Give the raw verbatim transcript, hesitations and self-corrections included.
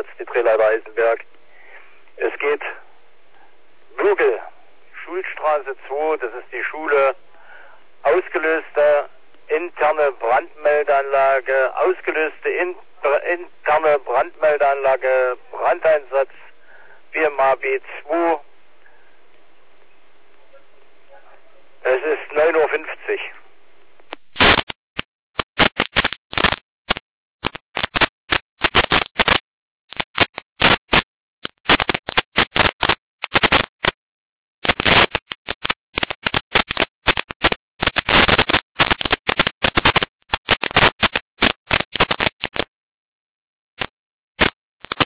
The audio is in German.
Einsatz, die Drehleiter Eisenberg. Es geht Würgel, Schulstraße zwei, das ist die Schule, ausgelöste interne Brandmeldeanlage, ausgelöste in, interne Brandmeldeanlage, Brandeinsatz, Firma B zwei. Es ist neun Uhr fünfzig.